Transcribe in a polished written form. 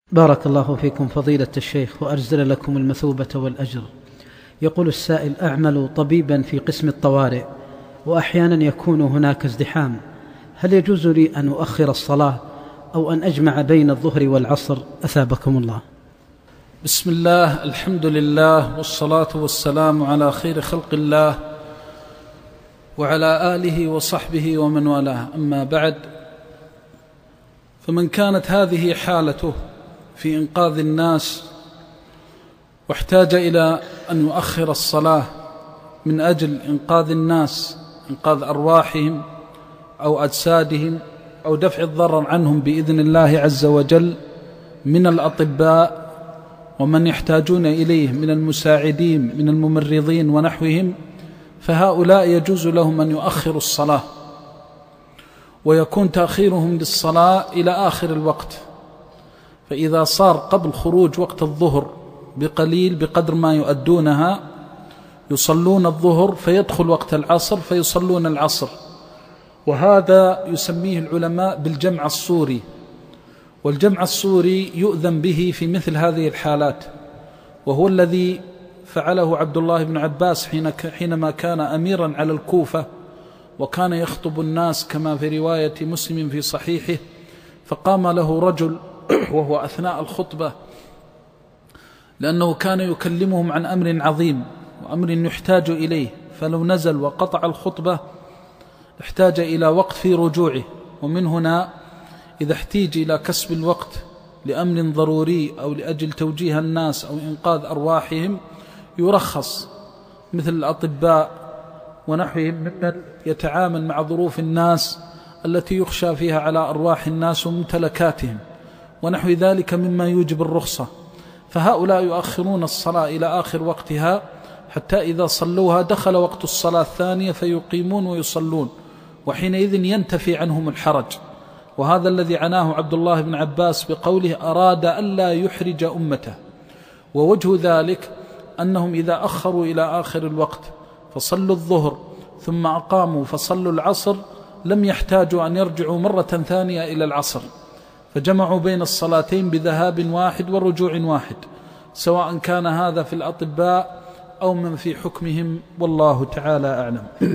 بارك الله فيكم فضيلة الشيخ وأجزل لكم المثوبة والأجر. يقول السائل: أعمل طبيبا في قسم الطوارئ وأحيانا يكون هناك ازدحام، هل يجوز لي أن أؤخر الصلاة أو أن أجمع بين الظهر والعصر؟ أثابكم الله. بسم الله، الحمد لله، والصلاة والسلام على خير خلق الله وعلى آله وصحبه ومن والاه، أما بعد، فمن كانت هذه حالته في إنقاذ الناس واحتاج إلى أن يؤخر الصلاة من أجل إنقاذ الناس، إنقاذ أرواحهم أو أجسادهم أو دفع الضرر عنهم بإذن الله عز وجل من الأطباء ومن يحتاجون إليه من المساعدين من الممرضين ونحوهم، فهؤلاء يجوز لهم أن يؤخروا الصلاة، ويكون تأخيرهم للصلاة إلى آخر الوقت. فإذا صار قبل خروج وقت الظهر بقليل بقدر ما يؤدونها يصلون الظهر، فيدخل وقت العصر فيصلون العصر، وهذا يسميه العلماء بالجمع الصوري. والجمع الصوري يؤذن به في مثل هذه الحالات، وهو الذي فعله عبد الله بن عباس حينما كان أميرا على الكوفة وكان يخطب الناس كما في رواية مسلم في صحيحه، فقام له رجل وهو أثناء الخطبة، لأنه كان يكلمهم عن أمر عظيم وأمر يحتاج إليه، فلو نزل وقطع الخطبة احتاج إلى وقت في رجوعه. ومن هنا إذا احتيج إلى كسب الوقت لأمر ضروري أو لأجل توجيه الناس أو إنقاذ أرواحهم يرخص، مثل الأطباء ونحوهم ممن يتعامل مع ظروف الناس التي يخشى فيها على أرواح الناس وممتلكاتهم ونحو ذلك مما يوجب الرخصة، فهؤلاء يؤخرون الصلاة إلى آخر وقتها حتى إذا صلوها دخل وقت الصلاة الثانية فيقيمون ويصلون، وحينئذ ينتفي عنهم الحرج. وهذا الذي عناه عبد الله بن عباس بقوله: أراد ألا يحرج أمته. ووجه ذلك أنهم إذا أخروا إلى آخر الوقت فصلوا الظهر ثم أقاموا فصلوا العصر لم يحتاجوا أن يرجعوا مرة ثانية إلى العصر، فجمعوا بين الصلاتين بذهاب واحد ورجوع واحد، سواء كان هذا في الأطباء أو من في حكمهم، والله تعالى أعلم.